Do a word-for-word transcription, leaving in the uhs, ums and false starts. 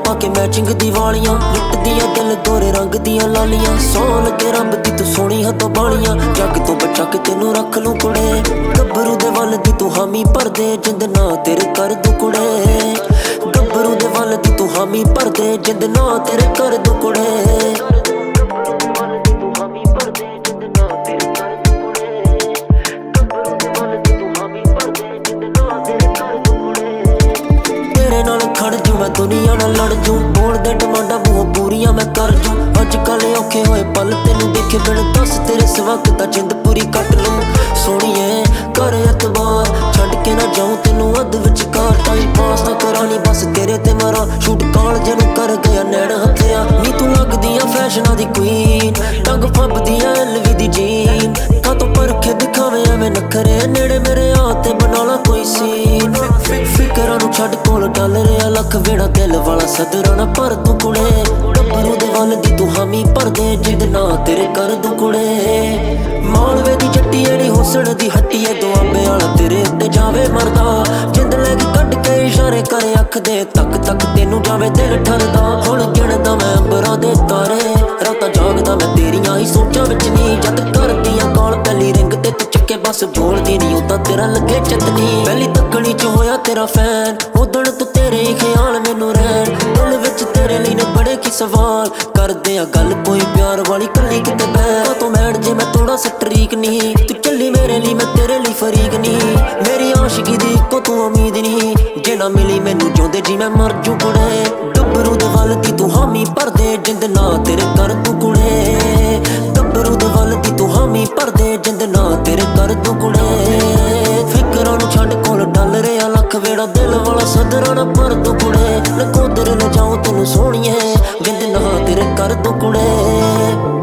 पाके matching दीवालियां लुटदियां दिल गोरे रंग दियां लालियां सौ लगे रब दी तू सोहनी हथों बालियां जग तो बचा के तेनू रख लूं कुड़े गब्बरू दे वल दी तू हामी भर दे जिंद ना तेरे कर दूं कुड़े गब्बरू दे वल दी तू हामी भर दे जिंद ना तेरे कर दूं कुड़े मैं दुनिया नाल लड़ जूं बोल दे डिमांडा मूंहों पूरियां मैं कर जूं अजकल औखे होए पल तेनू देखे बिन दस तेरे सवक दा जिंद पूरी कट लूं सोहणीए कर एतबार छड्ड के ना जाऊं तेनू अध विचकार टाइम पास ना करानी बस तेरे ते मरा शूट काल जनू कर गया नैण हत्या नी तू लगदियां फैशनां दी क्वीन टंग फबदियां एलवी दी जीन कातों परखे दिखावे एवें नखरे नेड़े मेरे आ ते बना ला कोई सीन फिकरां नू छड्ड कोल डल रिया लख वेड़ा दिल वाला सदरा ना भर तू कुड़े गब्बरू दे वल दी तू हामी भर दे जिंद ना तेरे कर दूं कुड़े मालवे दी जट्टी एड़ी हुस्न दी हट्टी ऐ दुआबे वाला तेरे उत्ते जावे मरदा जिंद लैके कट के इशारे करे अख दे तक तक तेनू जावे दिल ठरदा हुण गिणदा मैं अंबरां दे तारे रातां जागदा मैं तेरियां ही सोचां विच नी जद करदियां कॉल पहली रिंग ते तू चुके बस बोलदी नी उदां तेरा लगे चतनी पहली तकड़ी च होया तेरा फैन उदण तू तेरे ही ख्याल मैनू रहन दिल विच तेरे लिए ने बड़े की सवाल करदे आ गल कोई प्यार वाली कल्ली किते बैठ तो मैड जे मैं थोड़ा सा ट्रीक नहीं तू चली मेरे लिए मैं तेरे लिए फरीक नहीं मेरी आशिकी दी इक्को तू उम्मीद नहीं जे ना मिली मैनू जोंदे जी मैं मर जू कुड़े गब्बरू दे वल दी तू हामी भर दे जिंद ना तेरे कर दूं कुड़े गब्बरू दे वल दी तू हामी भर दे जिंद ना तेरे कर दूं कुड़े फिकरां नू छड्ड कोल डल रिया लख वेड़ा दिल वाला सदरा ना भर दूं कुड़े नकोदर ले जाऊं तेनू सोहणीए जिंद ना तेरे कर दूं कुड़े।